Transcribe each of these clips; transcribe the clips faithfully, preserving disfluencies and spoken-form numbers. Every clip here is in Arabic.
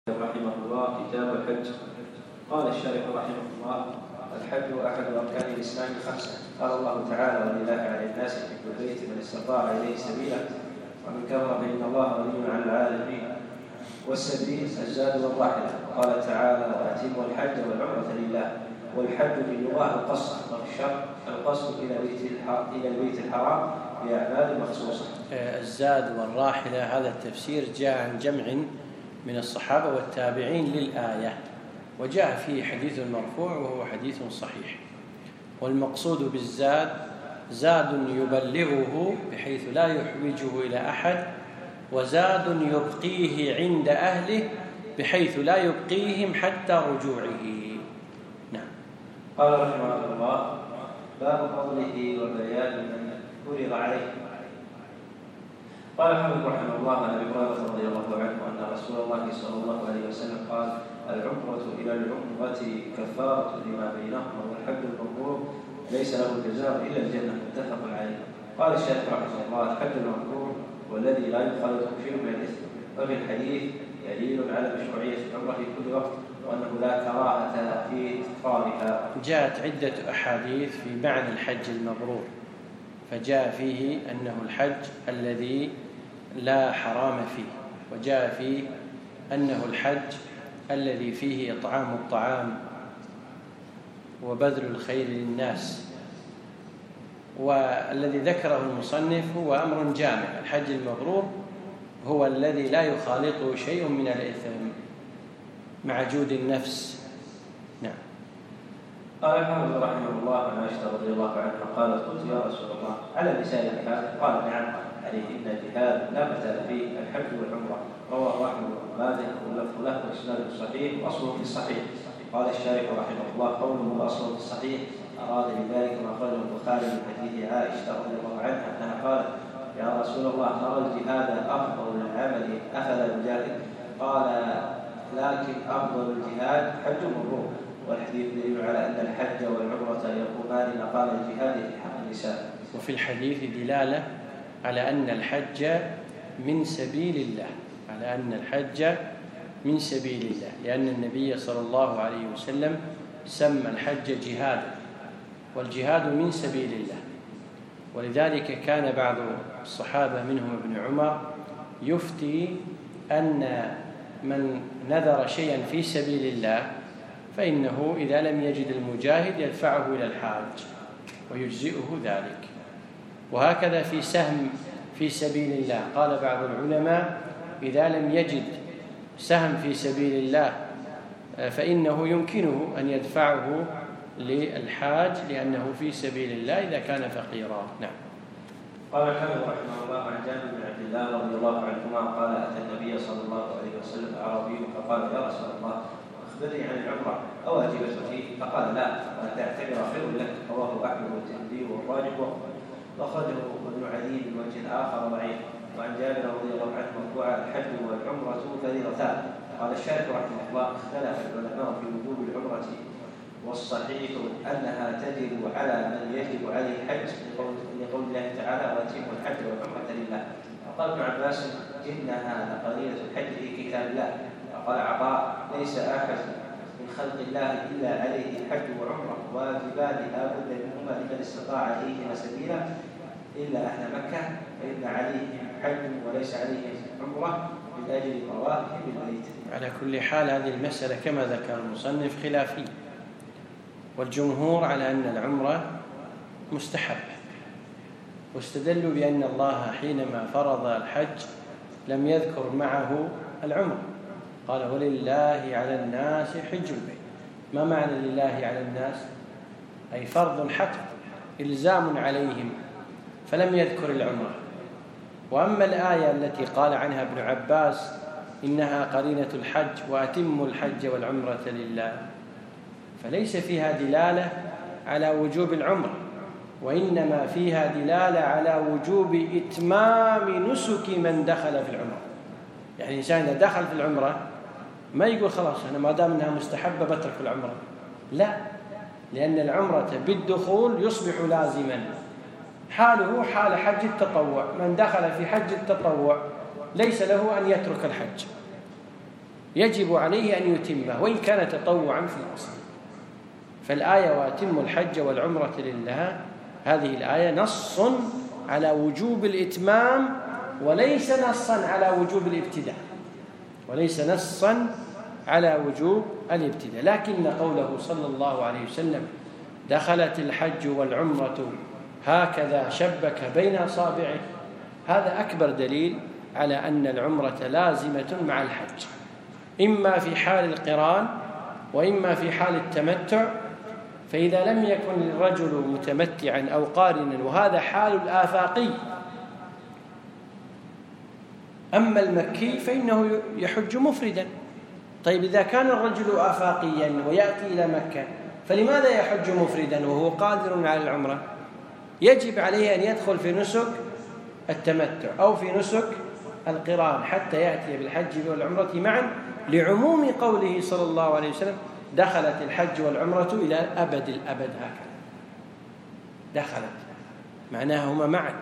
رحمه الله كتاب الحج. قال الشارح رحمه الله: الحج أحد أركان الإسلام خمسة. قال الله تعالى: ولله على الناس حج البيت من استطاع إليه سبيلا ومن كفر فإن الله غني عن العالمين. والسبيل الزاد والراحلة. قال تعالى: وأتموا الحج والعمرة لله. والحج باللغة القصد، وفي الشرع القصد إلى بيت إلى البيت الحرام بأعمال مخصوصة. الزاد والراحلة هذا التفسير جاء عن جمع من الصحابة والتابعين للآية، وجاء فيه حديث مرفوع وهو حديث صحيح. والمقصود بالزاد زاد يبلغه بحيث لا يحوجه إلى أحد، وزاد يبقيه عند أهله بحيث لا يبقيهم حتى رجوعه. نعم. قال رحمه الله: باب فضله وبيان من فرض عليه. قال حمد رحمه الله عن ابي هريره رضي الله عنه ان رسول الله صلى الله عليه وسلم قال: العمره الى العمره كفاره لما بينهما، والحج المبرور ليس له جزاء الا الجنه. متفق عليه. قال الشيخ رحمه الله: الحج المبرور والذي لا يخالطه شيء من الاثم. وفي الحديث دليل على مشروعيه العمره في كل وقت، وانه لا كراهه في تكرارها. جاءت عده احاديث في معنى الحج المبرور، فجاء فيه أنه الحج الذي لا حرام فيه، وجاء فيه أنه الحج الذي فيه إطعام الطعام وبذل الخير للناس. والذي ذكره المصنف هو أمر جامع. الحج المبرور هو الذي لا يخالطه شيء من الإثم مع جود النفس. نعم. قال حافظ رحمه الله عن عائشة رضي الله عنها قالت: قلت يا رسول الله: على النساء الجهاد؟ قال: نعم، عليهن الجهاد لا قتال فيه، الحج والعمرة. رواه أحمد بن ماجه واللفظ له وإسناده صحيح وأصله في الصحيح. قال الشارح رحمه الله: قوله أصله في الصحيح أراد بذلك ما أخرجه البخاري من حديث عائشة رضي الله عنها أنها قالت: يا رسول الله، نرى الجهاد أفضل العمل أفلا نجاهد؟ قال: لكن أفضل الجهاد حج مبرور. والحديث دليل على أن الحج والعمرة يقومان مقام الجهاد في حق النساء. وفي الحديث دلالة على أن الحج من سبيل الله، على أن الحج من سبيل الله، لأن النبي صلى الله عليه وسلم سمى الحج جهادا، والجهاد من سبيل الله. ولذلك كان بعض الصحابة منهم ابن عمر يفتي أن من نذر شيئا في سبيل الله فإنه إذا لم يجد المجاهد يدفعه إلى الحاج ويجزئه ذلك. وهكذا في سهم في سبيل الله، قال بعض العلماء: إذا لم يجد سهم في سبيل الله فإنه يمكنه أن يدفعه للحاج لأنه في سبيل الله إذا كان فقيرا. نعم. قال الحافظ رحمه الله عن جابر بن عبد الله رضي الله عنهما قال: أتى النبي صلى الله عليه وسلم أعرابي فقال: يا رسول الله، أخبرني عن العمرة أواجبة فيه؟ فقال: لا، وأن تعتبر خير لك. رواه أحمد والترمذي والراجح وأخرجه ابن عدي من وجه آخر ضعيف. وعن جابر رضي الله عنه مرفوعا: الحج والعمرة فريضتان. قال الشارح رحمه الله: اختلف العلماء في وجوب العمرة، والصحيح أنها تجب على من يجب عليه الحج لقول الله تعالى: وأتموا الحج والعمرة لله. وقال ابن عباس: إنها قضية الحج في كتاب الله. وقال عطاء: ليس أحد من خلق الله إلا عليه الحج وعمرة، واجبان لا بد منهما لمن استطاع إليهما سبيلا إلا أهل مكة، فإن عليهم حج وليس عليهم عمرة من أجل طوافهم بالبيت. على كل حال هذه المسألة كما ذكر المصنف خلافية، والجمهور على أن العمرة مستحبة، واستدلوا بأن الله حينما فرض الحج لم يذكر معه العمرة، قال: ولله على الناس حج البيت. ما معنى لله على الناس؟ أي فرض حق، إلزام عليهم، فلم يذكر العمرة. وأما الآية التي قال عنها ابن عباس إنها قرينة الحج: وأتموا الحج والعمرة لله، فليس فيها دلالة على وجوب العمرة، وإنما فيها دلالة على وجوب إتمام نسك من دخل في العمرة. يعني الإنسان إذا دخل في العمرة ما يقول خلاص أنا ما دام أنها مستحبة بترك العمرة، لا، لأن العمرة بالدخول يصبح لازما، حاله حال حج التطوع. من دخل في حج التطوع ليس له أن يترك الحج، يجب عليه أن يتمه وإن كان تطوعا في الأصل. فالآية وأتموا الحج والعمرة لله، هذه الآية نص على وجوب الإتمام وليس نصا على وجوب الابتداء، وليس نصا على وجوب الابتداء. لكن قوله صلى الله عليه وسلم دخلت الحج والعمرة هكذا شبك بين أصابعه، هذا أكبر دليل على أن العمرة لازمة مع الحج، إما في حال القران وإما في حال التمتع. فإذا لم يكن الرجل متمتعا أو قارنا، وهذا حال الآفاقي، أما المكي فإنه يحج مفردا. طيب إذا كان الرجل آفاقيا ويأتي إلى مكة فلماذا يحج مفردا وهو قادر على العمرة؟ يجب عليه أن يدخل في نسك التمتع أو في نسك القران حتى يأتي بالحج والعمرة معا، لعموم قوله صلى الله عليه وسلم دخلت الحج والعمرة إلى أبد الأبد. هكذا دخلت معناها هما معا.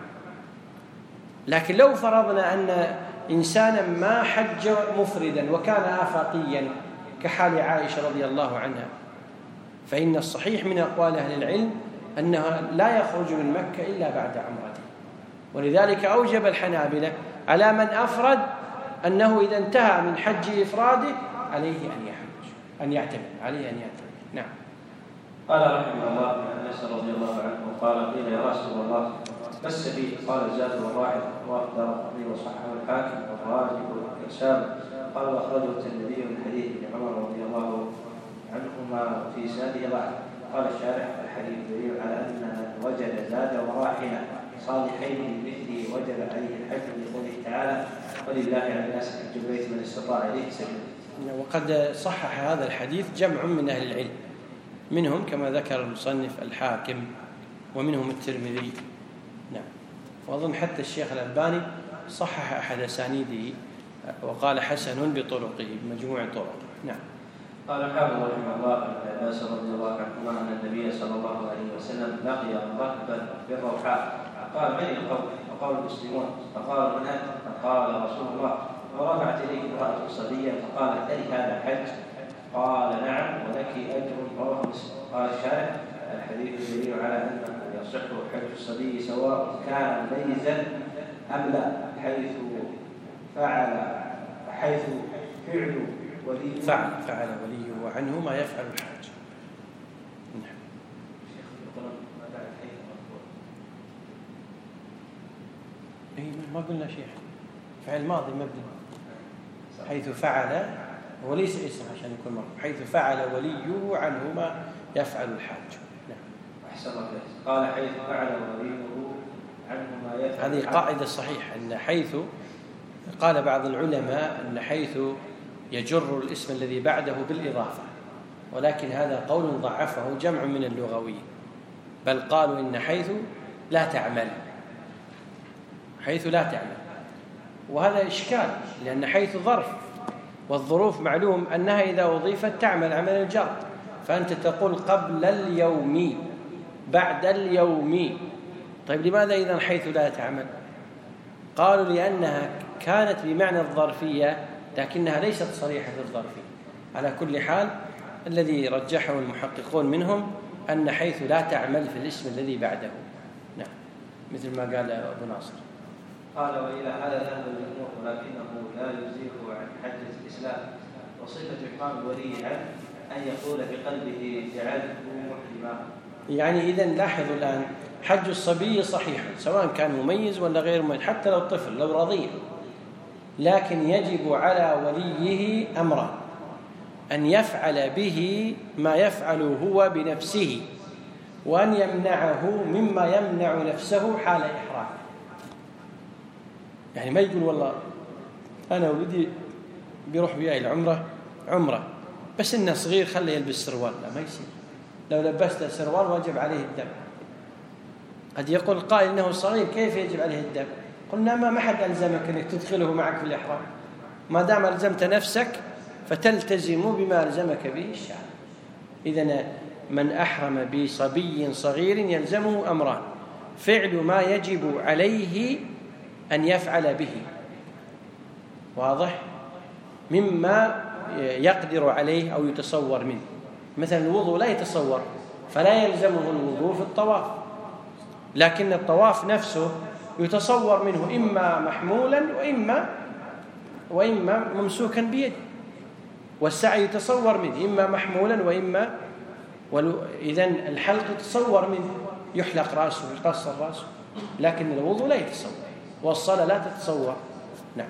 لكن لو فرضنا أن إنسانا ما حج مفردا وكان آفاقيا كحال عائشة رضي الله عنها، فإن الصحيح من أقوال أهل العلم أنها لا يخرج من مكة إلا بعد عمرته. ولذلك أوجب الحنابلة على من أفرد أنه إذا انتهى من حج إفراده عليه أن يحج، أن يعتمد عليه أن يعتمد. نعم. قال رحمه الله عن أنس رضي الله عنه قال قيل يا رسول الله ما السبيل؟ قال الزاد والراحل وأخبر الطبيب وصححه الحاكم والراجح والإرسال. قال وأخرجه الترمذي من حديث ابن عمر رضي الله عنهما في سنده ضعف. قال الشارح الحديث دليل على أن من وجد زاد وراحلة صالحين مثله وجب عليه الحج لقوله تعالى ولله على الناس حج البيت من استطاع إليه سبيلا. وقد صحح هذا الحديث جمع من أهل العلم، منهم كما ذكر المصنف الحاكم ومنهم الترمذي. نعم. وأظن حتى الشيخ الألباني صحح أحد أسانيده وقال حسن بطرقه بمجموع طرق. نعم. قال الحافظ رحمه الله عن عباس رضي الله عنهما أن النبي صلى الله عليه وسلم لقي ركبا بالروحاء قال من القوم؟ فقال المسلمون. فقال من أنت؟ فقال رسول الله. ورفعت إليه امرأة صبية فقالت ألي هذا حج؟ قال نعم ولك أجر رواه مسلم. قال الشارح الحديث دليل على أنه يصح حج الصبي سواء كان ميزا أم لا، حيث فعل حيث فعل ولي فعل فعل وليه عنه ما يفعل الحاج. نعم. اي ما قلنا شيء، فعل ماضي مبني حيث فعل وليس اسم عشان يكون مرفوع، حيث فعل وليه عنه ما يفعل الحاج. نعم. أحسن الله. قال حيث فعل وليه عنه ما يفعل. هذه قاعدة صحيحة أن حيث، قال بعض العلماء أن حيث يجر الاسم الذي بعده بالإضافة، ولكن هذا قول ضعفه جمع من اللغويين، بل قالوا إن حيث لا تعمل، حيث لا تعمل، وهذا إشكال لأن حيث ظرف، والظروف معلوم أنها إذا أضيفت تعمل عمل الجر، فأنت تقول قبل اليوم بعد اليوم. طيب لماذا إذن حيث لا تعمل؟ قالوا لأنها كانت بمعنى الظرفية لكنها ليست صريحة الظرفية. على كل حال الذي رجحه المحققون منهم أن حيث لا تعمل في الاسم الذي بعده. نعم. مثل ما قال أبو ناصر. قال وإلى هذا ذهب الجمهور ولكنه لا يزيغ عن حجة الإسلام. وصفة إقام الولي عنه أن يقول بقلبه جعلته محرما. يعني إذن لاحظوا الآن حج الصبي صحيح سواء كان مميز ولا غير مميز، حتى لو طفل لو رضيع، لكن يجب على وليه أمران: أن يفعل به ما يفعل هو بنفسه، وأن يمنعه مما يمنع نفسه حال إحرامه. يعني ما يقول والله أنا ولدي بيروح بيها العمرة عمرة بس إنه صغير خليه يلبس سروال، لا ما يصير. لو لبسته سروال واجب عليه الدم. قد يقول قائل إنه صغير كيف يجب عليه الدم؟ قلنا ما ما حد ألزمك أنك تدخله معك في الإحرام، ما دام ألزمت نفسك فتلتزم بما ألزمك به الشرع. إذن من أحرم بصبي صغير يلزمه أمران: فعل ما يجب عليه أن يفعل به، واضح، مما يقدر عليه أو يتصور منه. مثلا الوضوء لا يتصور، فلا يلزمه الوضوء في الطواف، لكن الطواف نفسه يتصور منه إما محمولا وإما وإما ممسوكا بيده، والسعي يتصور منه إما محمولا وإما إذن الحلق يتصور منه، يحلق رأسه ويقصر رأسه، لكن الوضوء لا يتصور والصلاة لا تتصور. نعم.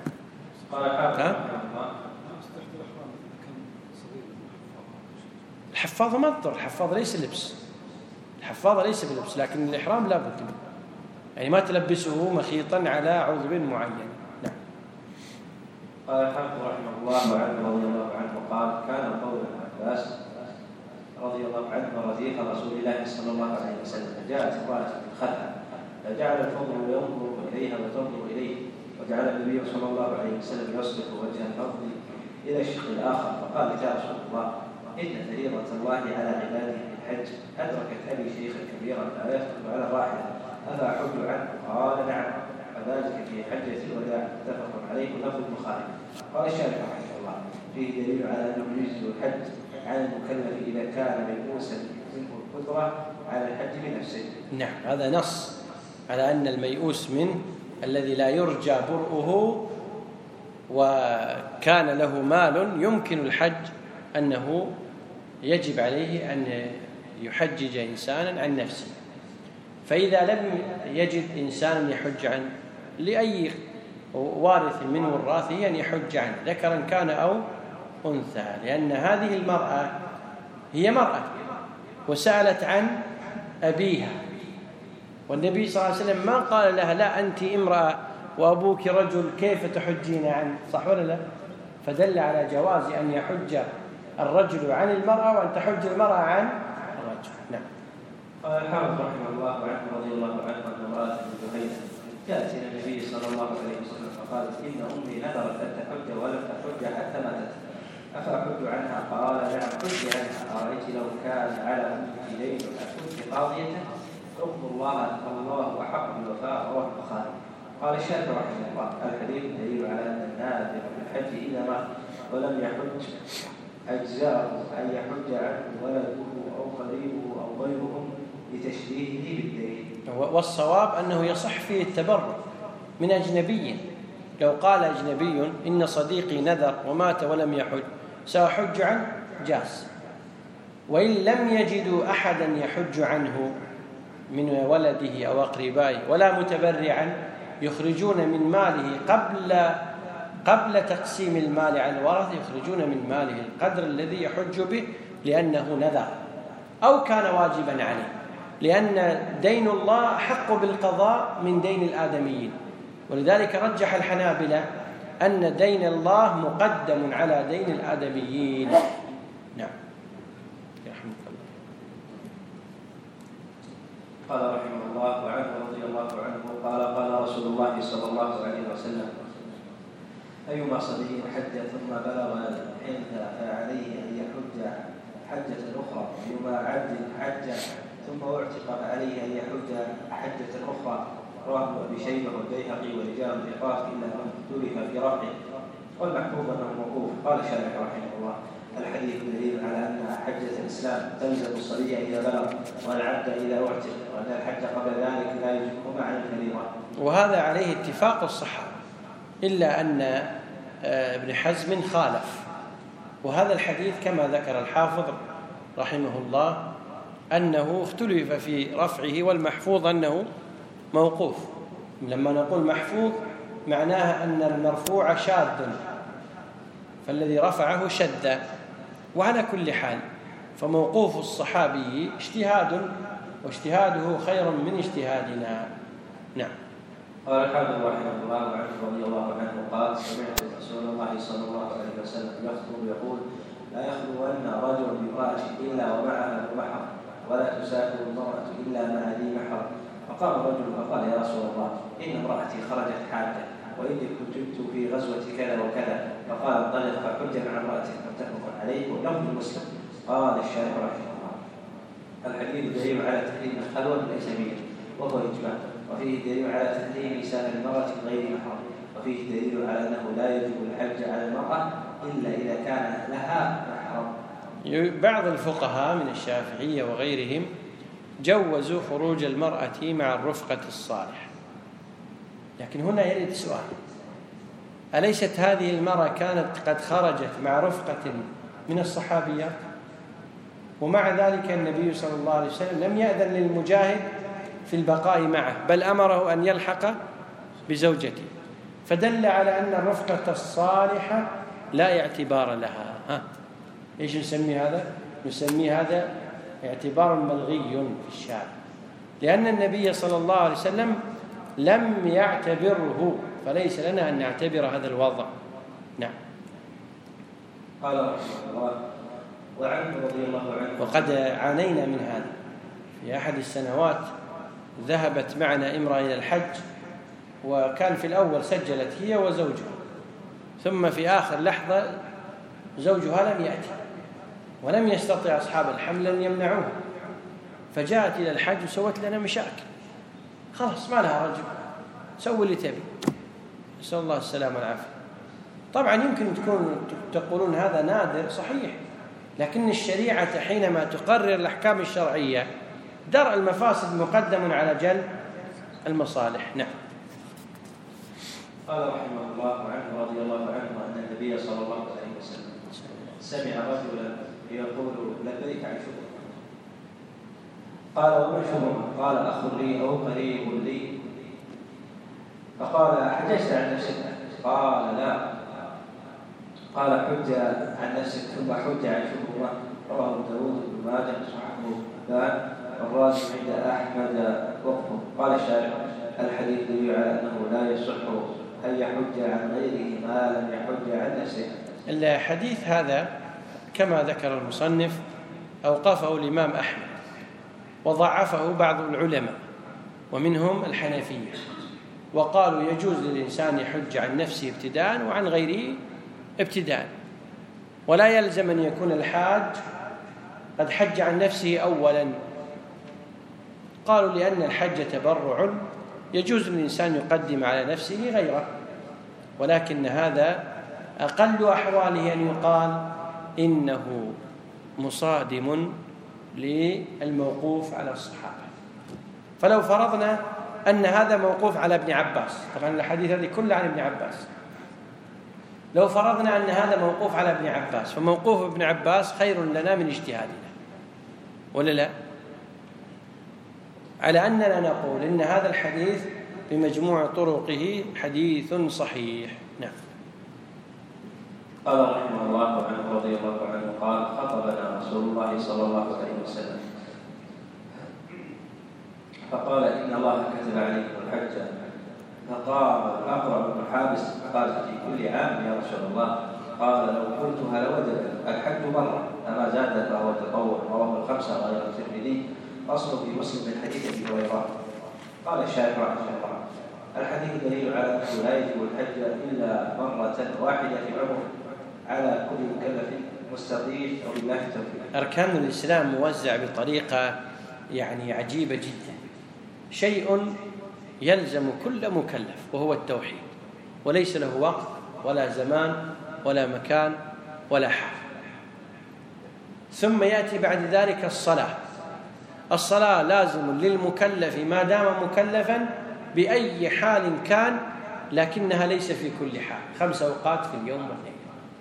الحفاظة ما تضر، الحفاظة ليس لبس، الحفاظة ليس بلبس، لكن الإحرام لا بد منه، يعني ما تلبسه مخيطا على عضو معين. نعم. قال الحافظ رحمه الله عنه رضي الله عنه قال: كان قول ابن عباس رضي الله عنه رديف رسول الله صلى الله عليه وسلم، فجاءت امرأة من خلفها فجعل الفضل ينظر إليها وتنظر إليه، وجعل النبي صلى الله عليه وسلم يصرف وجه الفضل إلى الشق الآخر، فقال: يا رسول الله، إن فريضة الله على عباده في الحج أدركت أبي شيخا كبيرا لا يخطب على الراحلة، أفأحج عنه؟ قال: نعم، وذلك في حجة الوداع، متفق عليه ولفظ البخاري. قال الشارح رحمه الله: فيه دليل على أنه يجزي الحج عن المكلف إذا كان ميؤوسا منه القدرة على الحج بنفسه. نعم، هذا نص على أن الميؤوس منه الذي لا يرجى برؤه وكان له مال يمكن الحج أنه يجب عليه أن يحجج إنسانا عن نفسه. فإذا لم يجد إنسانا يحج عنه لأي وارث من وراثه أن يحج عنه، ذكرا كان أو أنثى، لأن هذه المرأة هي مرأة وسألت عن أبيها، والنبي صلى الله عليه وسلم ما قال لها: لا أنت امرأة وأبوك رجل، كيف تحجين عنه؟ صح ولا لا؟ فدل على جواز أن يحج الرجل عن المرأة وأن تحج المرأة عن الرجل. نعم. قال الحافظ رحمه الله عنه رضي الله عنه أن امرأة من جهينة جاءت إلى النبي صلى الله عليه وسلم فقالت: إن أمي نذرت أن تحج ولم تحج حتى ماتت، أفأحج عنها؟ قال: نعم، حج عنها. أرأيت لو كان على أمك دين أكنت قاضية؟ حكم الله الله أحق بالوفاء. رواه البخاري. قال الشافعي رحمه الله: الحديث دليل على أن الناذر في الحج إذا مات ولم يحج أجزاءه أن يحج عنه ولده أو قريبه أو غيرهم لتشبيهه بالدين. والصواب أنه يصح فيه التبرع من أجنبي. لو قال أجنبي: إن صديقي نذر ومات ولم يحج سأحج عنه، جاز. وإن لم يجدوا أحدا يحج عنه من ولده أو أقربائه ولا متبرعا، يخرجون من ماله قبل قبل تقسيم المال على الورثة، يخرجون من ماله القدر الذي يحج به لأنه نذر أو كان واجبا عليه، لأن دين الله أحق بالقضاء من دين الآدميين. ولذلك رجح الحنابلة أن دين الله مقدم على دين الآدميين. نعم. يرحمك الله. قال رحمه الله وعنه رضي الله عنه قال: قال رسول الله صلى الله عليه وسلم: أيما صبي حج ثم بلغ الحنث فعليه أن يحج حجة أخرى، وأيما عبد حج ثم اعتق فعليه أن يحج حجة أخرى. رواه أبي شيبة والبيهقي ورجال الإقراف إلا من اختلف في رفعه، والمحفوظ أنه موقوف. قال الشارح رحمه الله: الحديث دليل على أن حجة الإسلام تلزم الصبي إذا بلغ والعبد إذا اعتق، وأن الحج قبل ذلك لا يجبهما عن الفريضة. وهذا عليه اتفاق الصحابة، إلا أن ابن حزم خالف. وهذا الحديث كما ذكر الحافظ رحمه الله أنه اختلف في رفعه، والمحفوظ أنه موقوف. لما نقول محفوظ معناها أن المرفوع شاذ، فالذي رفعه شد. وعلى كل حال فموقوف الصحابي اجتهاد، واجتهاده خير من اجتهادنا. نعم. قال الحافظ رحمه الله عنه رضي الله عنه قال: سمعت رسول الله صلى الله عليه وسلم يخطب يقول: لا يخلون رجل بامرأة إلا ومعها ذو محرم، ولا تسافر المرأة إلا مع ذي محرم. فقام رجل فقال: يا رسول الله، إن امرأتي خرجت حاجة، وإني كنت في غزوة كذا وكذا. فقال: انطلق فحج مع امرأتك. متفق عليه ولفظ مسلم. قال الشارح رحمه الله: الحديث دليل على تحريم الخلوة بالأجنبية وهو إجماع، وفيه دليل على تحريم سافر المرأة غير محرم، وفيه دليل على أنه لا يجب الحج على المرأة إلا إذا كان لها محرم. بعض الفقهاء من الشافعية وغيرهم جوزوا خروج المرأة مع الرفقة الصالحة، لكن هنا يرد سؤال: أليست هذه المرأة كانت قد خرجت مع رفقة من الصحابيات؟ ومع ذلك النبي صلى الله عليه وسلم لم يأذن للمجاهد في البقاء معه، بل أمره أن يلحق بزوجته، فدل على أن الرفقة الصالحة لا اعتبار لها. ها إيش نسمي هذا؟ نسمي هذا اعتبار ملغي في الشارع، لأن النبي صلى الله عليه وسلم لم يعتبره، فليس لنا أن نعتبر هذا الوضع. نعم. قال رحمه الله: وعنه رضي الله عنه. وقد عانينا من هذا في أحد السنوات، ذهبت معنا امرأة إلى الحج، وكان في الأول سجلت هي وزوجها، ثم في آخر لحظة زوجها لم يأتي ولم يستطع أصحاب الحمل أن يمنعوه، فجاءت إلى الحج وسوت لنا مشاكل. خلاص ما لها رجل، سوي اللي تبي. نسأل الله السلامة والعافية. طبعا يمكن تكون تقولون هذا نادر، صحيح، لكن الشريعة حينما تقرر الأحكام الشرعية درء المفاسد مقدم على جلب المصالح. نعم. قال رحمه الله عنه رضي الله عنه أن النبي صلى الله عليه وسلم سمع رجلا يقول: لبيك عن شبهة. قال: وما شبهة؟ قال: أخ لي أو قريب لي. فقال: حججت عن نفسك؟ قال: لا. قال: حج عن نفسك ثم حج عن شبهة. رواه داود بن ماجه وصححه الألباني والرازي عند أحمد وقفه. قال الشارح: الحديث يدل على أنه لا يصح أن يحج عن غيره ما لم يحج عن نفسه. الحديث هذا كما ذكر المصنف أوقفه الإمام أحمد، وضعفه بعض العلماء ومنهم الحنفية، وقالوا يجوز للإنسان يحج عن نفسه ابتداء وعن غيره ابتداء، ولا يلزم أن يكون الحاج قد حج عن نفسه أولا. قالوا لأن الحج تبرع يجوز للإنسان يقدم على نفسه غيره، ولكن هذا أقل أحواله أن يقال إنه مصادم للموقوف على الصحابة. فلو فرضنا أن هذا موقوف على ابن عباس، طبعا الحديث هذه كلها عن ابن عباس، لو فرضنا أن هذا موقوف على ابن عباس، فموقوف ابن عباس خير لنا من اجتهادنا، ولا لا؟ على أننا نقول إن هذا الحديث بمجموع طرقه حديث صحيح. نعم. قال رحمه الله عنه رضي الله عنه قال: خطبنا رسول الله صلى الله عليه وسلم فقال: إن الله كتب عليكم الحج. فقام الأقرع بن حابس قال: في كل عام يا رسول الله. قال: لو قلتها لوجب الحج مرة أما زاد فهو تطوع. رواه الخمسة غير الترمذي. أصل في مسلم من حديث أبي هريرة. قال الشارح رحمه الله: الحديث دليل على أنه لا يجب الحج إلا مرة واحدة في العمر على كل مكلف مستطيع وبالله التوفيق. أركان الإسلام موزع بطريقة يعني عجيبة جدا، شيء يلزم كل مكلف وهو التوحيد، وليس له وقت ولا زمان ولا مكان ولا حال. ثم يأتي بعد ذلك الصلاة. الصلاة لازم للمكلف ما دام مكلفا بأي حال كان، لكنها ليس في كل حال، خمس أوقات في اليوم والليل.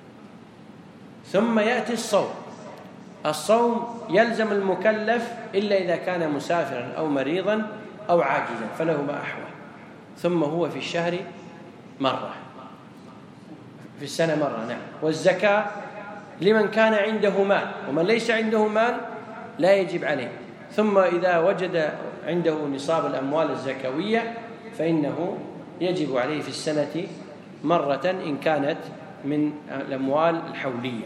ثم يأتي الصوم. الصوم يلزم المكلف إلا إذا كان مسافرا أو مريضا أو عاجزا فله ما أحوى. ثم هو في الشهر مرة، في السنة مرة. نعم. والزكاة لمن كان عنده مال، ومن ليس عنده مال لا يجب عليه. ثم إذا وجد عنده نصاب الأموال الزكوية فإنه يجب عليه في السنة مرة إن كانت من الأموال الحولية.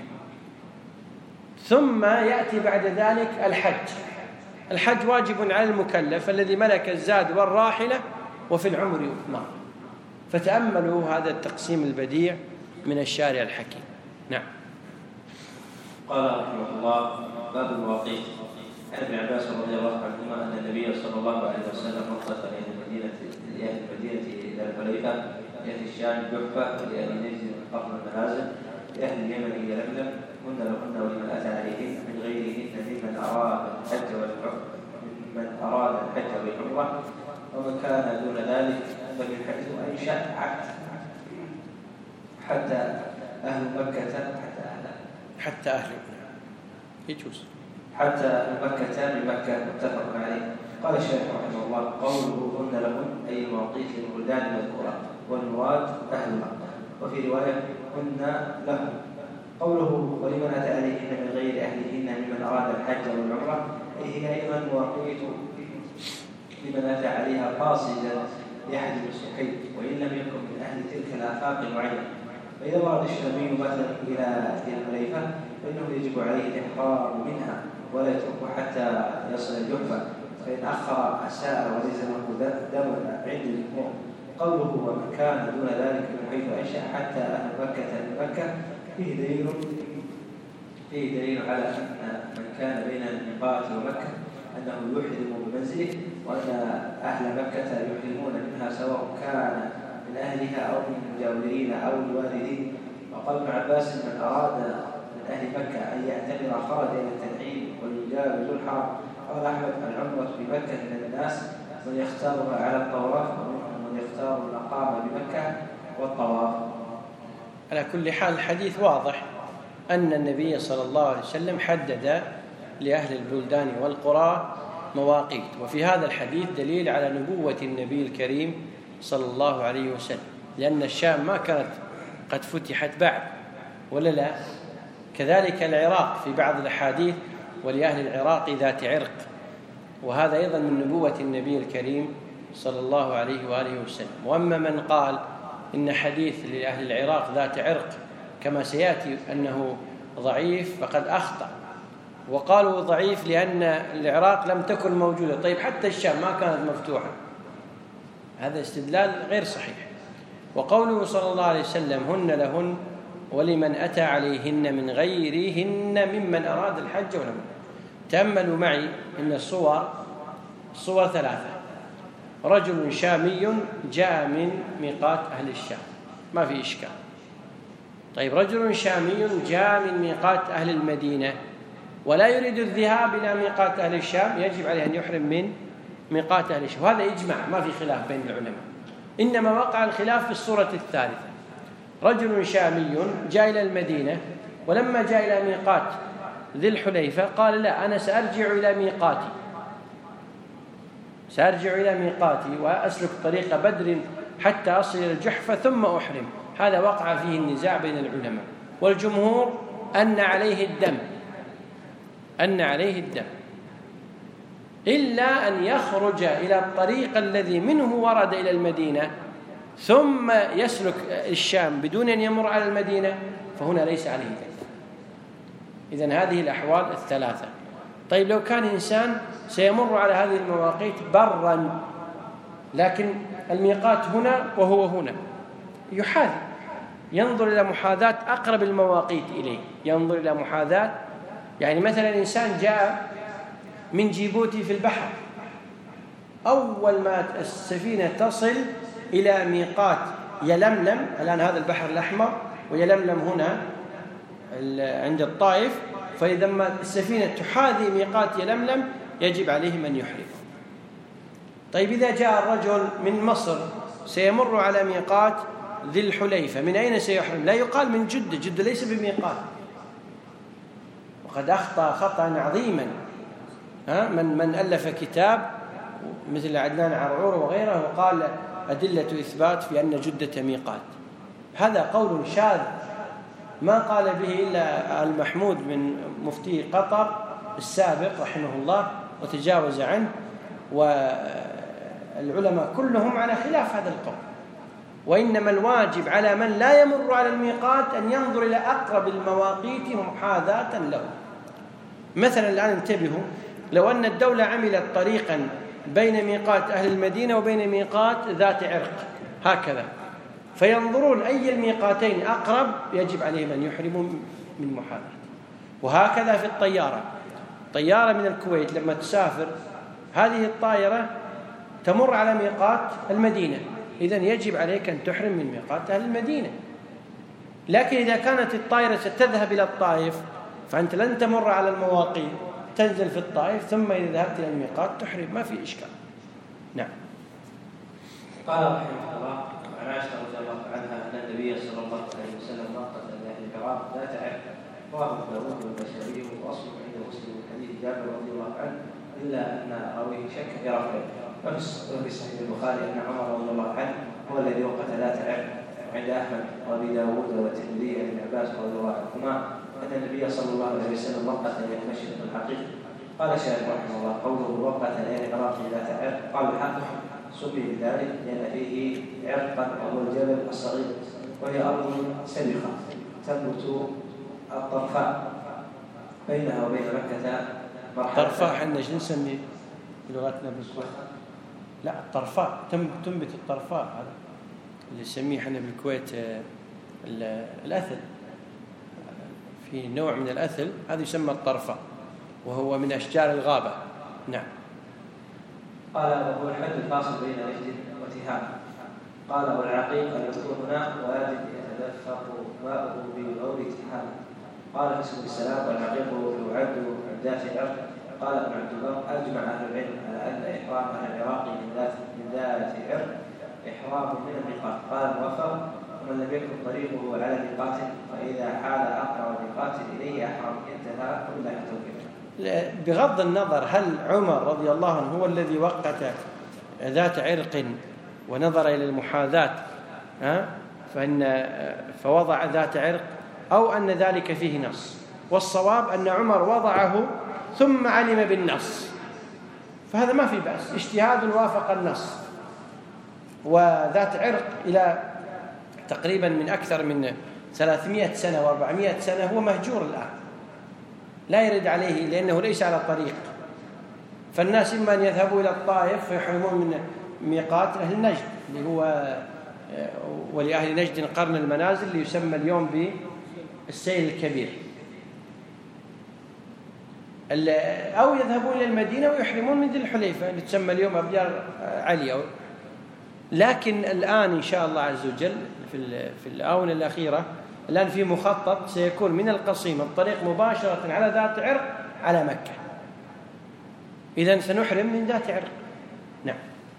ثم يأتي بعد ذلك الحج. الحج واجب على المكلف الذي ملك الزاد والراحلة وفي العمر مرة. فتأملوا هذا التقسيم البديع من الشارع الحكيم. نعم. قال رحمه الله: باب المواقيت. عن ابن عباس رضي الله عنهما أن النبي صلى الله عليه وسلم انطلق إلى المدينة المدينة إلى الحليفة، يأتي الشام جحفة ولأهل نجد قرن المنازل، لأهل اليمن يلملم هن لهن ولمن أتى عليهن من غيرهن ممن أراد الحج والعمرة ممن أراد الحج والعمرة. ومن كان دون ذلك فمن حيث أنشأ حتى أهل مكة حتى أهل حتى أهل يجوز حتى أهل مكة من مكة متفق عليه. قال الشيخ رحمه الله قوله هن لهن أي مواقيت للبلدان المذكورة والمراد أهل مكة. وفي رواية هن لهم. قوله ولمن أتى عليهن من غير أهلهن ممن أراد الحج والعمرة أي هي أيضا مواقيت لمن أتى عليها قاصدا لأحد المسلمين وإن لم يكن من أهل تلك الآفاق المعينة. فإذا ورد الشامي مثلا إلى ذي الحليفة فإنه يجب عليه الإحرام منها ولا يتركه حتى يصل الجحفة، فإن أخر أساء وليس له دم عند الجمهور. قوله ومن كان دون ذلك من حيث أنشأ حتى أهل مكة من مكة فيه دليل فيه دليل على أن من كان بين الميقات ومكة أنه يحرم بمنزله، وأن أهل مكة يحرمون منها سواء كان من أهلها أو من المجاورين أو الوالدين. وقال ابن عباس من أراد من أهل مكة أن يعتمر خرج إلى التنعيم ويجاوز الحرم. قال أحمد العمرة بمكة من الناس من يختارها على الطواف ومنهم من يختار الإقامة بمكة والطواف. على كل حال الحديث واضح أن النبي صلى الله عليه وسلم حدد لأهل البلدان والقرى مواقيت، وفي هذا الحديث دليل على نبوة النبي الكريم صلى الله عليه وسلم، لأن الشام ما كانت قد فتحت بعد ولا لا. كذلك العراق في بعض الأحاديث ولأهل العراق ذات عرق، وهذا أيضا من نبوة النبي الكريم صلى الله عليه وآله وسلم. وأما من قال إن حديث لأهل العراق ذات عرق كما سيأتي أنه ضعيف فقد أخطأ، وقالوا ضعيف لأن العراق لم تكن موجودة. طيب حتى الشام ما كانت مفتوحة، هذا استدلال غير صحيح. وقوله صلى الله عليه وسلم هن لهن ولمن أتى عليهن من غيرهن ممن أراد الحج والعمرة. تأملوا معي إن الصور صور ثلاثة. رجل شامي جاء من ميقات أهل الشام، ما في إشكال. طيب رجل شامي جاء من ميقات أهل المدينة ولا يريد الذهاب إلى ميقات أهل الشام، يجب عليه أن يحرم من ميقات أهل الشام. وهذا إجماع، ما في خلاف بين العلماء، إنما وقع الخلاف في الصورة الثالثة. رجل شامي جاء إلى المدينة ولما جاء إلى ميقات ذي الحليفة قال لا، أنا سأرجع إلى ميقاتي سأرجع إلى ميقاتي وأسلك طريق بدر حتى أصل إلى الجحفة ثم أحرم. هذا وقع فيه النزاع بين العلماء، والجمهور أن عليه الدم أن عليه الدم إلا أن يخرج إلى الطريق الذي منه ورد إلى المدينة ثم يسلك الشام بدون أن يمر على المدينة، فهنا ليس عليه دم. إذن هذه الأحوال الثلاثة. طيب لو كان إنسان سيمر على هذه المواقيت برا لكن الميقات هنا وهو هنا، يحاذي، ينظر إلى محاذاة أقرب المواقيت إليه، ينظر إلى محاذاة. يعني مثلا إنسان جاء من جيبوتي في البحر، أول ما السفينة تصل إلى ميقات يلملم، الآن هذا البحر الأحمر ويلملم هنا عند الطائف، فإذا ما السفينة تحاذي ميقات يلملم يجب عليه من يحرم. طيب إذا جاء الرجل من مصر سيمر على ميقات ذي الحليفة، من أين سيحرم؟ لا يقال من جدة، جدة ليس بميقات. وقد أخطأ خطأ عظيما ها من من ألف كتاب مثل عدنان عرعور وغيره وقال أدلة إثبات في أن جدة ميقات. هذا قول شاذ ما قال به إلا المحمود من مفتي قطر السابق رحمه الله وتجاوز عنه، والعلماء كلهم على خلاف هذا القول. وإنما الواجب على من لا يمر على الميقات أن ينظر إلى أقرب المواقيت محاذاة له. مثلا الآن انتبهوا، لو أن الدولة عملت طريقا بين ميقات أهل المدينة وبين ميقات ذات عرق هكذا، فينظرون أي الميقاتين أقرب يجب عليهم أن يحرموا من محاذاة. وهكذا في الطيارة، طيارة من الكويت لما تسافر هذه الطائرة تمر على ميقات المدينة، إذن يجب عليك أن تحرم من ميقات أهل المدينة. لكن إذا كانت الطائرة ستذهب إلى الطائف فأنت لن تمر على المواقيت، تنزل في الطائف ثم إذا ذهبت إلى الميقات تحرم، ما في إشكال. نعم. قال رحمه الله عن عائشة رضي الله عنها أن النبي صلى الله عليه وسلم نقل أهل الحرام ذات عرق، رواه أبو داود والبشري وأصله عند مسلم من حديث جابر رضي الله عنه، إلا أن راويه شك في رفعه. وفي صحيح البخاري أن عمر رضي الله عنه هو الذي وقت ذات عرق، عند أحمد وأبي داود والترمذي عن ابن عباس رضي الله عنهما أن النبي صلى الله عليه وسلم وقت إلى مشرق الحقيقة. قال الشيخ رحمه الله قوله وقت إلى العراق ذات عرق، قال الحق سمي بذلك لأن فيه عرقا وهو الجبل الصغير، وهي أرض سبخة تنبت الطرفاء بينها وبين مكة مرحلة. طرفاء حنا شو نسميه بلغتنا بالكويت؟ لا الطرفاء تنبت الطرفاء، هذا اللي نسميه حنا بالكويت الأثل، في نوع من الأثل هذا يسمى الطرفاء وهو من أشجار الغابة. نعم. قال وهو الحد الفاصل بين نجد وتهام. قال والعقيق يذكر هنا وادي يتدفق ماؤه بغور تهام. قال اسم السلام والعقيق يعد عدات العرق. قال ابن عبد البر اجمع اهل العلم على ان احرام اهل العراق من ذات من ذات عرق احرام من الميقات. قال الموفق ومن لم يكن طريقه على ميقات فاذا حال اقرب ميقات اليه احرم انتهى كل توقيت. بغض النظر هل عمر رضي الله عنه هو الذي وقت ذات عرق ونظر إلى المحاذاة فإن فوضع ذات عرق أو أن ذلك فيه نص، والصواب أن عمر وضعه ثم علم بالنص، فهذا ما في بأس، اجتهاد وافق النص. وذات عرق إلى تقريبا من أكثر من ثلاثمائة سنة وأربعمائة سنة هو مهجور الآن، لا يرد عليه لأنه ليس على طريق. فالناس إما أن يذهبوا إلى الطائف فيحرمون من ميقات أهل نجد اللي هو ولأهل نجد قرن المنازل اللي يسمى اليوم بالسيل الكبير، أو يذهبون إلى المدينة ويحرمون من ذي الحليفة اللي تسمى اليوم أبيار علي. لكن الآن إن شاء الله عز وجل في الآونة الأخيرة الآن في مخطط سيكون من القصيم الطريق مباشرة على ذات عرق على مكة، إذن سنحرم من ذات عرق. نعم.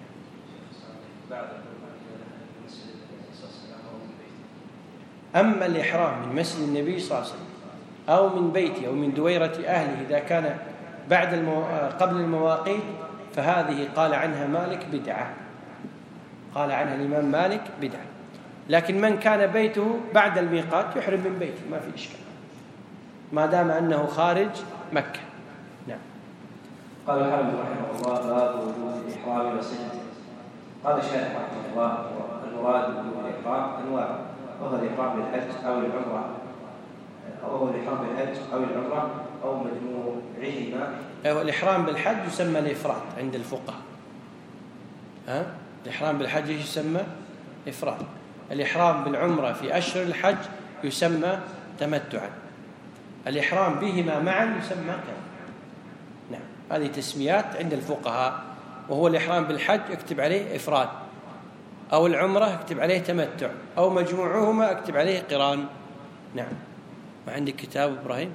أما الإحرام من مسجد النبي صلى الله عليه وسلم أو من بيته أو من دويرة أهله إذا كان بعد المو... قبل المواقيت فهذه قال عنها مالك بدعة، قال عنها الإمام مالك بدعة. لكن من كان بيته بعد الميقات يحرم من بيته، ما في إشكال ما دام أنه خارج مكة. نعم. قال الحافظ رحمه الله باب وجوب الإحرام وصفته. قال الشيخ رحمه الله المراد بالإحرام أنواع، وهو الإحرام بالحج أو العمرة أو هو الإحرام بالحج أو العمرة أو مجموعهما. أيوة الإحرام بالحج يسمى الإفراد عند الفقهاء. ها الإحرام بالحج يسمى إفراد. الإحرام بالعمرة في أشهر الحج يسمى تمتعا. الإحرام بهما معا يسمى كذا. نعم هذه تسميات عند الفقهاء. وهو الإحرام بالحج اكتب عليه إفراد، أو العمرة اكتب عليه تمتع، أو مجموعهما اكتب عليه قران. نعم. ما عندك كتاب إبراهيم؟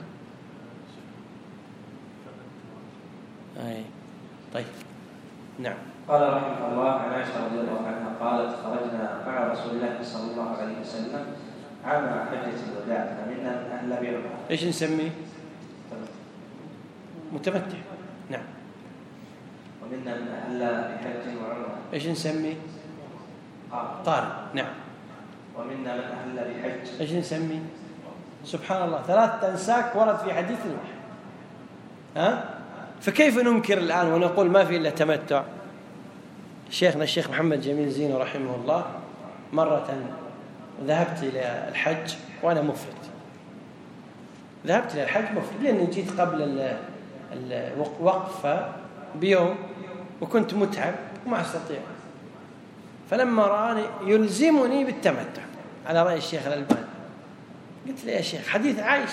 أي طيب. نعم. قال رحمه الله عن عائشة رضي الله عنها قالت خرجنا مع رسول الله صلى الله عليه وسلم عام حجة الوداع فمنا من أهل بعمرة. إيش نسميه؟ متمتع. نعم. ومنا من أهل بحج وعمرة. إيش نسميه؟ قارن. نعم. ومنا من أهل بحج. إيش نسميه؟ سبحان الله ثلاث أنساك ورد في حديث واحد. ها؟ فكيف ننكر الآن ونقول ما في إلا تمتع؟ شيخنا الشيخ محمد جميل زينو رحمه الله مرة ذهبت إلى الحج وأنا مفرد، ذهبت إلى الحج مفرد لأني جيت قبل الوقفة بيوم وكنت متعب وما أستطيع، فلما رآني يلزمني بالتمتع على رأي الشيخ الألباني قلت له يا شيخ حديث عائشة،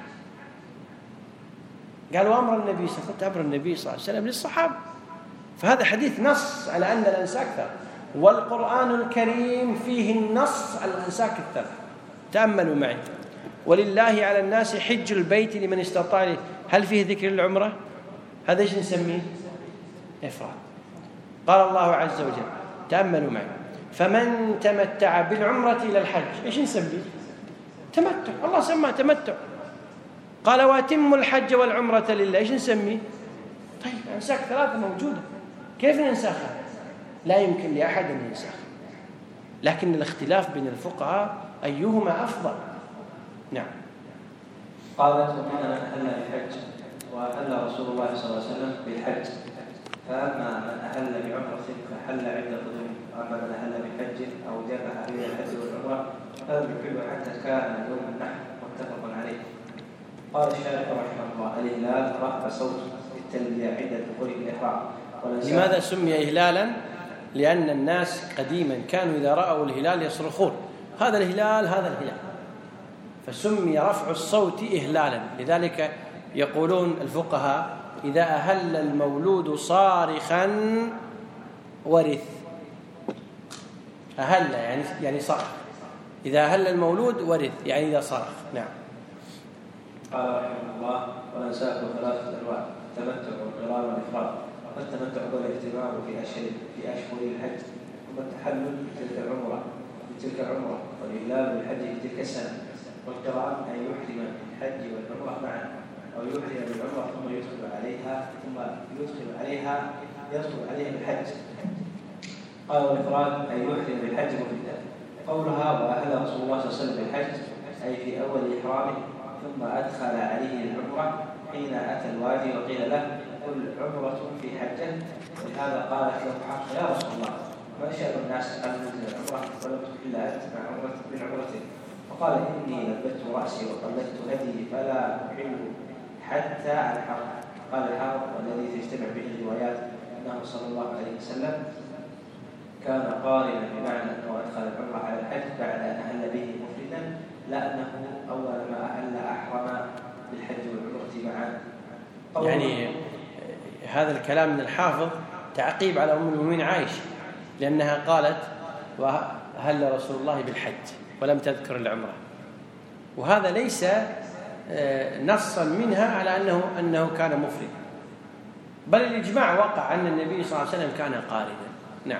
قال وأمر النبي صلى الله عليه وسلم، أمر النبي صلى الله عليه وسلم للصحابة، فهذا حديث نص على أن الأنساك ثلاث، والقرآن الكريم فيه النص على الأنساك الثلاث، تأملوا معي. ولله على الناس حج البيت لمن استطاع إليه. هل فيه ذكر العمرة؟ هذا ايش نسميه؟ إفراد. قال الله عز وجل، تأملوا معي، فمن تمتع بالعمرة إلى الحج، ايش نسميه؟ تمتع. الله سماه تمتع. قال واتموا الحج والعمرة لله، ايش نسميه؟ طيب أنساك ثلاثة موجودة، كيف ننسخها؟ لا يمكن لأحد أن ينسخ، لكن الاختلاف بين الفقهاء أيهما أفضل. نعم. قالت ومن أهل بالحج وأهل رسول الله صلى الله عليه وسلم بالحج، فأما من أهل بعمرة فحل عند قدوم، وأما من أهل بحج أو جمع بين الحج والعمرة فلم يحل حتى كان يوم النحر، متفق عليه. قال الشارح رحمه الله الإهلال رفع صوت التلبية عند دخول الإحرام. لماذا سمي إهلالا؟ لأن الناس قديما كانوا إذا رأوا الهلال يصرخون هذا الهلال هذا الهلال، فسمي رفع الصوت إهلالا. لذلك يقولون الفقهاء إذا أهل المولود صارخا ورث. أهل يعني يعني صرخ، إذا أهل المولود ورث يعني إذا صرخ. نعم. قال رحمه الله والأنساك ثلاثة أنواع: التمتع والقران والإفراد. فالتمتع هو الاهتمام في أشهر في أشهر الحج، ثم التحلل بتلك العمرة بتلك العمرة والإهلال بالحج في تلك السنة. والقران أن يحرم بالحج والعمرة معا، أو يحرم بالعمرة ثم يدخل عليها ثم يدخل عليها يدخل عليها بالحج. قال والإفراد أن يحرم بالحج مفردا. قولها وأهل رسول الله صلى الله عليه وسلم بالحج أي في أول إحرامه، ثم أدخل عليه العمرة حين أتى الوادي وقيل له قل عمرة في حجة. ولهذا قالت له حفصة يا رسول الله ما شأن الناس أن ننزل العمرة ولم تدخل إلا أنت مع عمرة من عمرته؟ فقال إني لبت رأسي وقلدت هدي فلا أحل حتى أنحر. قال الحافظ والذي تجتمع به الروايات أنه صلى الله عليه وسلم كان قارنا، بمعنى أنه أدخل العمرة على الحج بعد أن أهل به مفردا، لا أنه أول ما أهل أحرم بالحج والعمرة معا. يعني هذا الكلام من الحافظ تعقيب على أم المؤمنين عائشة، لأنها قالت وهل رسول الله بالحج ولم تذكر العمرة، وهذا ليس نصا منها على أنه أنه كان مفرد، بل الإجماع وقع أن النبي صلى الله عليه وسلم كان قارنا. نعم.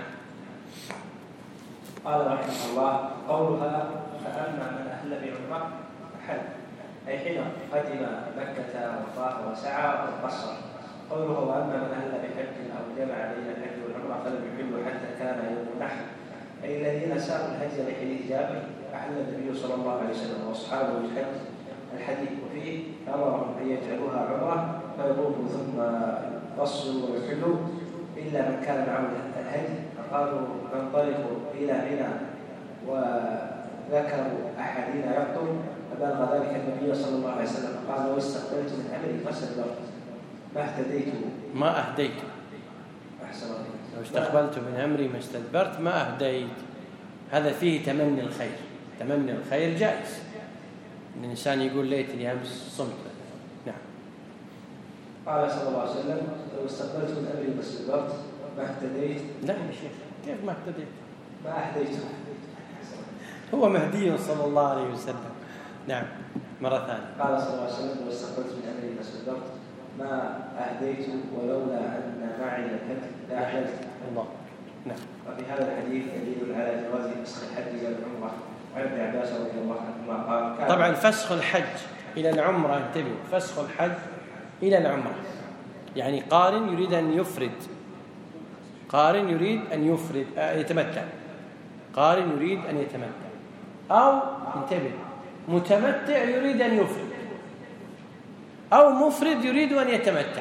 قال رحمه الله قولها فأما من أهل بعمرة فحل أي حين قدم مكة وطاف وسعى وقصر. قوله وأما من أهل بحج أو جمع بين الحج والعمرة فلم يحل حتى كان يوم النحر، أي الذين ساروا الهدي لحجابه أحل النبي صلى الله عليه وسلم وأصحابه الحج الحديث، وفيه أمرهم أن يجعلوها عمرة فيطوفوا ثم يفصلوا ويحلوا إلا من كان معه الهدي. فقالوا ننطلق إلى منى وذكروا أحدنا يقتل، فبلغ ذلك النبي صلى الله عليه وسلم قال لو استقبلت من أمري ما استدبرت ما اهتديت ما أهديت. أحسن الله. لو استقبلت من أمري ما استدبرت ما أهديت. هذا فيه تمني الخير. تمني الخير جائز، إن الإنسان يقول ليتني أمس صمت. نعم. قال صلى الله عليه وسلم لو استقبلت من أمري ما استدبرت ما اهتديت. لا يا شيخ كيف ما اهتديت؟ ما أهديت. هو مهدي صلى الله عليه وسلم. نعم. مرة ثانية. قال صلى الله عليه وسلم لو استقبلت من أمري ما استدبرت ما أهديت ولولا أن معي الهدي لأحللت. الله. نعم. وفي هذا الحديث دليل على جواز فسخ الحج إلى العمرة. عن ابن عباس رضي الله عنهما قال طبعا فسخ الحج إلى العمرة، انتبهوا، فسخ الحج إلى العمرة يعني قارن يريد أن يفرد، قارن يريد أن يفرد يتمتع، قارن يريد أن يتمتع، أو انتبه متمتع يريد أن يفرد، أو مفرد يريد أن يتمتع.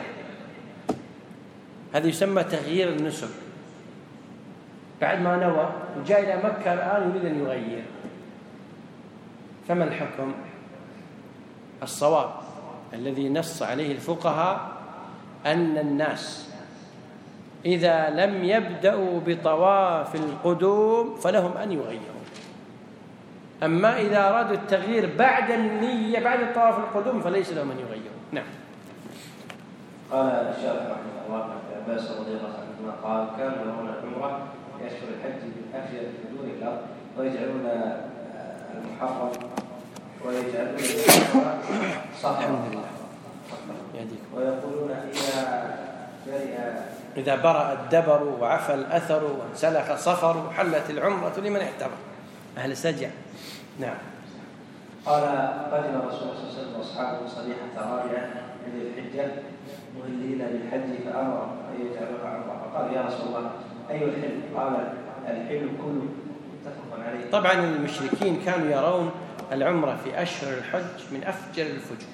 هذا يسمى تغيير النسك. بعد ما نوى وجاء إلى مكة الآن يريد أن يغير، فما الحكم؟ الصواب الذي نص عليه الفقهاء أن الناس إذا لم يبدأوا بطواف القدوم فلهم أن يغيروا، أما إذا أرادوا التغيير بعد النية بعد طواف القدوم فليس لهم أن يغيروا. نعم. قال الشارح رحمه الله عن عباس رضي الله عنهما قال كانوا يرون العمرة في أشهر الحج بالأفيد في دون الأرض ويجعلون المحرم ويجعلون صفا ويقولون إذا برئ إذا برأ الدبر وعفى الأثر وانسلخ صفر حلت العمرة لمن احتمر أهل سجع. نعم. قال قدم رسول الله صلى الله عليه وسلم واصحابه صبيحة رابعة من الحجة مهلين بالحج فأمر أن يجعلوها عمرة فقال يا رسول الله أي الحل؟ قال الحل كله متفق عليه. طبعا المشركين كانوا يرون العمرة في أشهر الحج من أفجر الفجور.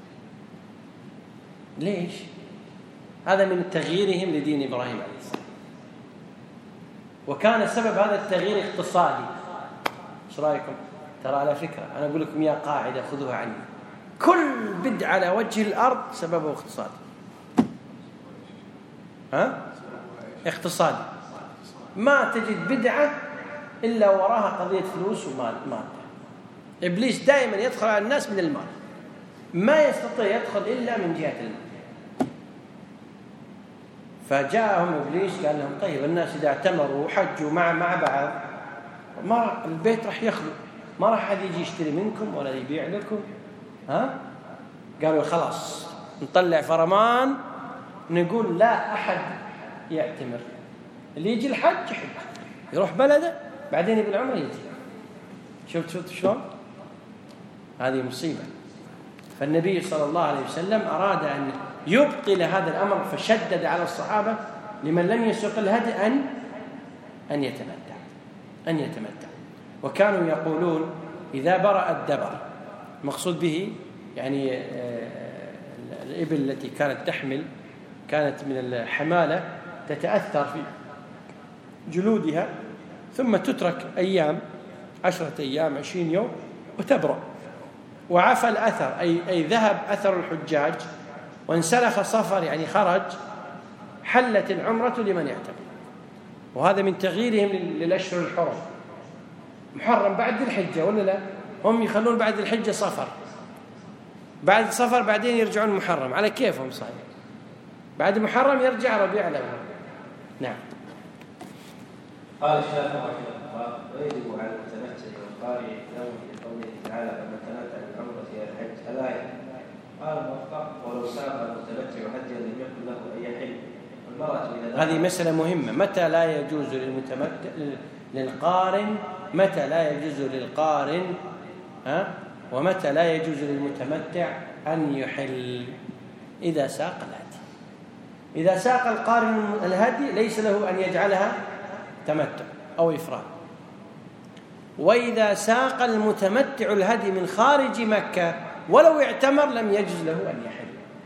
ليش؟ هذا من تغييرهم لدين إبراهيم عليه السلام، وكان سبب هذا التغيير اقتصادي. ايش رايكم؟ ترى على فكرة أنا أقول لكم يا قاعدة خذوها عني، كل بدعة على وجه الأرض سببه اقتصادي. ها؟ اقتصادي. ما تجد بدعة إلا وراها قضية فلوس ومال مادة. إبليس دائما يدخل على الناس من المال، ما يستطيع يدخل إلا من جهة المال. فجاءهم إبليس قال لهم طيب الناس إذا اعتمروا وحجوا مع مع بعض ما البيت راح يخلو، ما راح حد يجي يشتري منكم ولا يبيع لكم. ها؟ قالوا خلاص نطلع فرمان نقول لا أحد يعتمر، اللي يجي الحج يحج يروح بلده بعدين يبي العمر يجي. شفت شفت شلون؟ هذه مصيبة. فالنبي صلى الله عليه وسلم أراد أن يبطل هذا الأمر فشدد على الصحابة لمن لم يسوق الهدي أن أن يتمتع أن يتمتع وكانوا يقولون إذا برأ الدبر، مقصود به يعني الإبل التي كانت تحمل كانت من الحمالة تتأثر في جلودها ثم تترك أيام عشرة أيام عشرين يوم وتبرأ، وعفى الأثر أي, أي ذهب أثر الحجاج وانسلخ صفر يعني خرج، حلت العمرة لمن يعتمر. وهذا من تغييرهم للأشهر الحرم. محرم بعد الحجة ولا لا؟ هم يخلون بعد الحجة صفر، بعد صفر بعدين يرجعون محرم، على كيفهم صحيح. بعد محرم يرجع ربيع الأول. نعم. قال الشافعي رحمه الله ويجب على المتمتع والقارئ يوم في قوله تعالى فمن تمتع بالعمرة إلى الحج الآية. قال موفق ولو ساق المتمتع حجا لم يكن له أن يحل. هذه مسألة مهمة. متى لا يجوز للمتمتع للقارن متى لا يجوز للقارن ها ومتى لا يجوز للمتمتع أن يحل؟ إذا ساق الهدي. إذا ساق القارن الهدي ليس له أن يجعلها تمتع أو إفراد. وإذا ساق المتمتع الهدي من خارج مكة ولو اعتمر لم يجوز له أن يحل.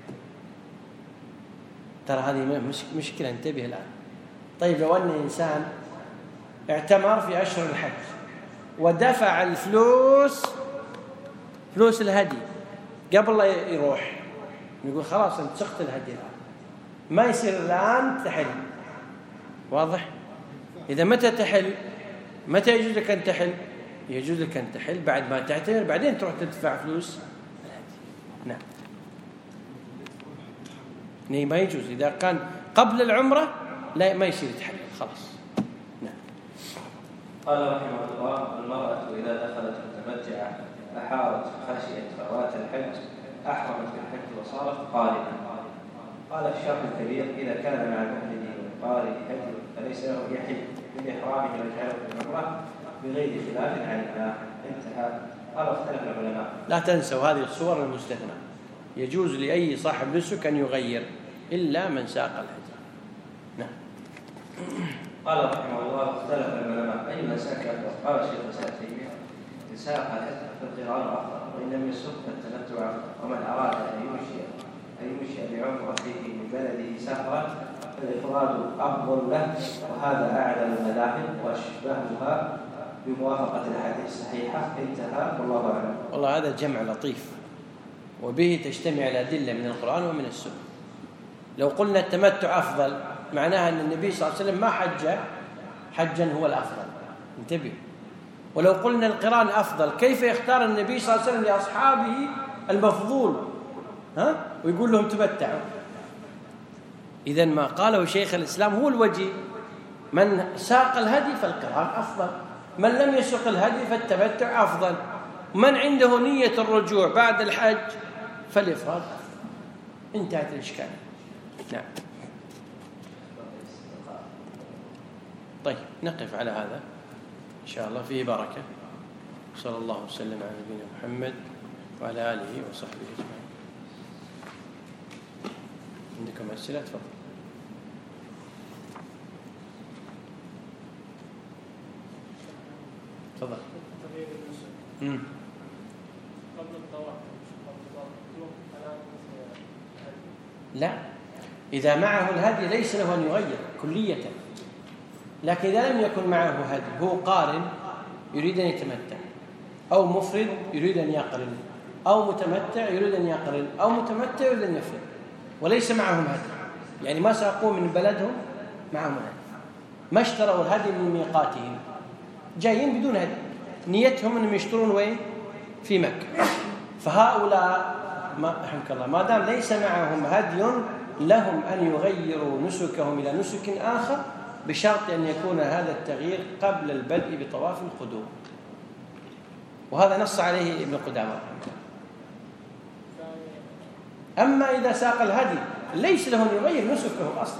ترى هذه مشكلة، انتبه الآن. طيب لو أن إنسان اعتمر في أشهر الحج ودفع الفلوس فلوس الهدي قبل لا يروح، يقول خلاص أنت سقط الهدي الآن، ما يصير الآن تحل. واضح؟ إذا متى تحل؟ متى يجوز لك أن تحل؟ يجوز لك أن تحل بعد ما تعتمر، بعدين تروح تدفع فلوس الهدي. نعم. ما يجوز. إذا كان قبل العمرة لا ما يصير يتحلل خلاص. نعم. قال رحمه الله المرأة إذا دخلت متمتعة أحارت خشية فوات الحج أحرمت بالحج وصارت قارنة. قال الشيخ الكبير إذا كان مع المحرم والقارن حج فليس له يحل من إحرامه ويجعله في العمرة بغير خلاف عن الله. انتهى. قال اختلف العلماء. لا تنسوا هذه الصور المستثنى، يجوز لأي صاحب نسك أن يغير إلا من ساق الهدي. نعم. قال رحمه الله اختلف العلماء أي مساك أفضل. قال الشيخ السعدي إن ساق الهدي فالقران أفضل، وإن لم يسق فالتمتع أفضل. ومن أراد أن يمشي أن يمشي بعمرته من بلده سفرا فالإفراد أفضل له، وهذا أعلى المذاهب وأشبهها بموافقة الأحاديث الصحيحة. انتهى. والله أعلم. والله هذا جمع لطيف، وبه تجتمع الأدلة من القرآن ومن السنة. لو قلنا التمتع أفضل معناها أن النبي صلى الله عليه وسلم ما حج حجا هو الأفضل. انتبه. ولو قلنا القران أفضل كيف يختار النبي صلى الله عليه وسلم لأصحابه المفضول ها ويقول لهم تمتعوا؟ إذن ما قاله شيخ الإسلام هو الوجه. من ساق الهدي فالقران أفضل، من لم يسق الهدي فالتمتع أفضل. من عنده نية الرجوع بعد الحج فالإفراد أفضل. انتهت الإشكال. نعم. طيب نقف على هذا إن شاء الله، فيه بركة. صلى الله وسلم على نبينا محمد وعلى آله وصحبه أجمعين. عندكم أسئلة؟ تفضل. تفضل. امم قبل الطواف لا، إذا معه الهدي ليس له أن يغير كلية، لكن إذا لم يكن معه هدي، هو قارن يريد أن يتمتع، أو مفرد يريد أن يقرن، أو متمتع يريد أن يقرن، أو متمتع يريد أن يفرد، وليس معهم هدي، يعني ما ساقوا من بلدهم معهم هدي، ما اشتروا الهدي من ميقاتهم، جايين بدون هدي، نيتهم أنهم يشترون وين؟ في مكة. فهؤلاء ما رحمك الله ما دام ليس معهم هدي لهم أن يغيروا نسكهم إلى نسك آخر، بشرط أن يكون هذا التغيير قبل البدء بطواف القدوم، وهذا نص عليه ابن قدامة. أما إذا ساق الهدي ليس له أن يغير نسكه أصلا.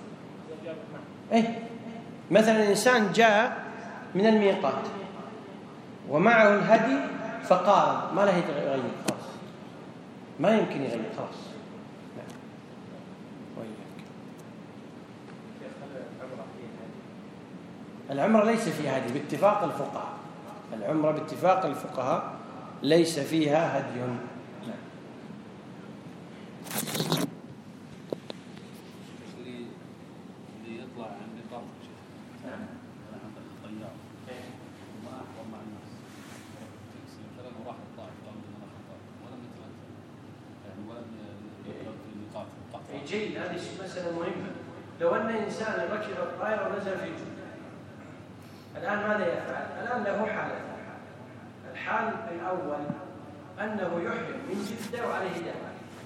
إيه؟ مثلا الإنسان جاء من الميقات ومعه الهدي فقارن، ما له يغير، خلاص ما يمكن يغير، خلاص. نعم. وإياك. العمرة ليس فيها هدي باتفاق الفقهاء، العمرة باتفاق الفقهاء ليس فيها هدي. نعم. اللي يطلع عن نقاط نعم عند الطيار وما أحضر مع الناس مثلا وراح الطائف قام من الخطاب ولم يتمتع يعني ولم يضرب في النقاط. جيد، هذه مسألة مهمة. لو أن إنسان ركب الطائرة ونزل في جدة، الآن ماذا يفعل؟ الآن له حالة. الحال الأول أنه يحرم من جدة وعليه دم.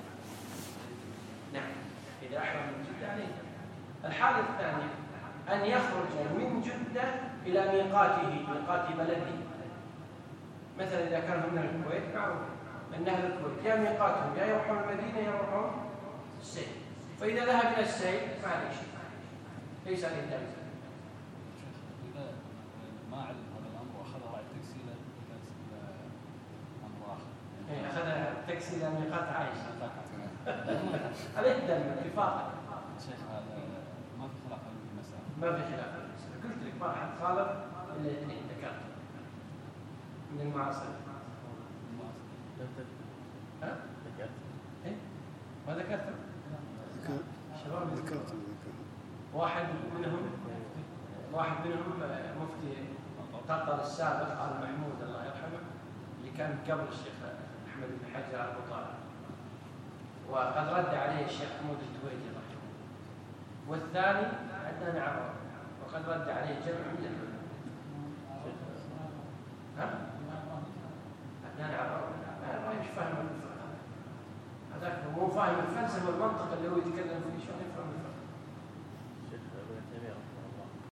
نعم، إذا أحرم من جدة عليه دم. الحالة الثانية أن يخرج من جدة إلى ميقاته، ميقات بلده. مثلا إذا كان من الكويت معروف أن أهل الكويت يا ميقاتهم يا يروحون المدينة يا يروحون السيل، فإذا ذهب إلى السيل ما عليه شيء، ليس عليه دم. إذا ما علم هذا الأمر وأخذ راعي التاكسي إلى أمر آخر. يعني أخذ التاكسي إلى ميقات عائشة عليه دم اتفاقا. شيخ هذا ما في خلاف في المسألة. ما في خلاف في المسألة. قلت لك ما حد خالف إلا اثنين ذكرت من المعاصر. ها؟ ذكرت. إيه؟ ما ذكرت؟ شباب ذكرت. واحد منهم واحد منهم مفتي قطر السابق آل محمود الله يرحمه، اللي كان قبل الشيخ أحمد بن حجر أبو طالب، وقد رد عليه الشيخ حمود التويجي رحمه. والثاني عدنان عرب، وقد رد عليه جمع من العلماء. ها؟ عدنان عرب ما مش فاهم الفقه، هذاك مو فاهم الفلسفة والمنطق اللي هو يتكلم فيه، شو يفهم الفقه.